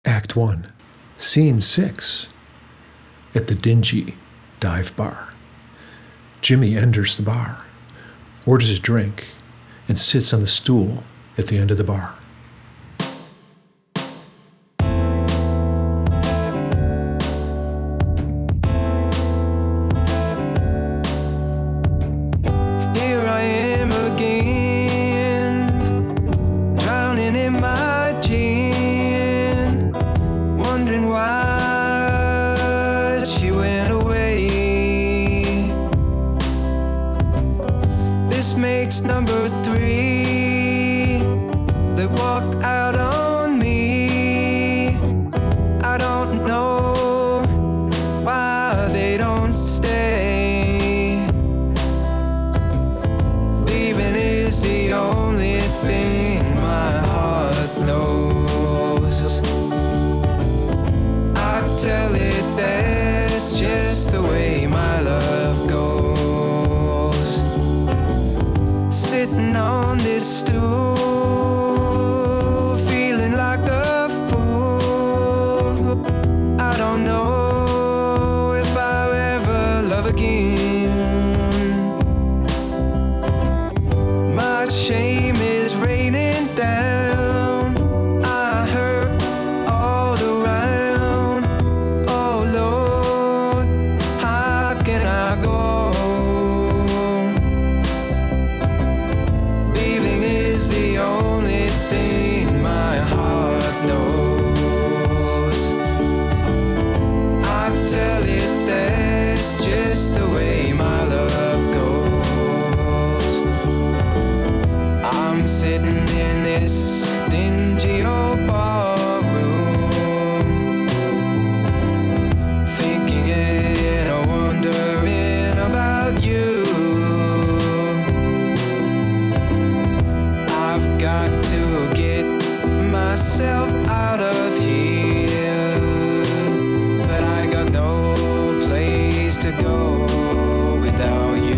Act 1, Scene 6. At the dingy dive bar. Jimmy enters the bar, orders a drink, and sits on the stool at the end of the bar. Here I am again, drowning in my gin, wondering why she went away. This makes number 3 that walked out on me. I don't know why they don't stay. Leaving is the only thing my heart knows. I tell it that's just the way my love goes. Sitting on this stool, feeling like a fool. I don't know if I'll ever love again. My shame is raining down. I hurt all around. Oh Lord, how can I go? Leaving is the only thing my heart knows. I tell it that's just the way my love goes. I'm sitting in this dingy old ballroom, thinking and wondering about you. I've got to get myself out of here, but I got no place to go without you.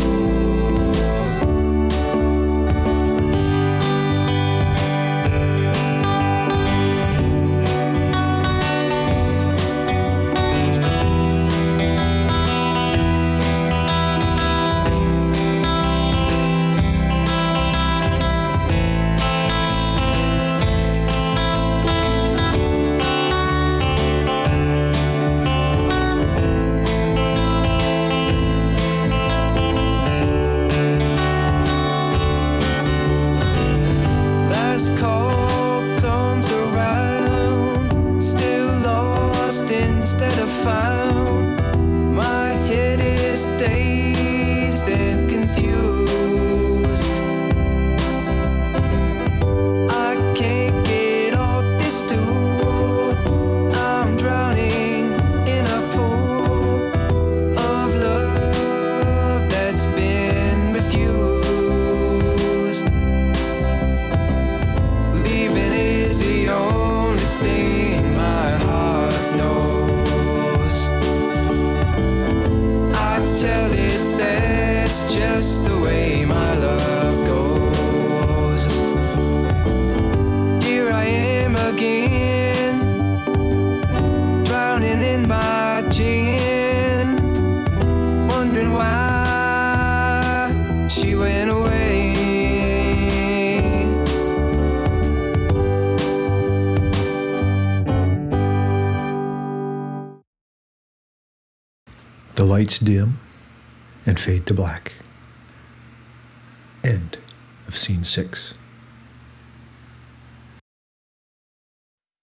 Last call comes around, still lost instead of found. My head is dazed and confused. I can't get off this stool. I'm drowning in a pool of love that's been refused. Leaving is the only thing my heart knows. I tell it that's just the way my love goes. Here I am again, drowning in my gin, wondering why she went away. The lights dim and fade to black. End of Scene 6.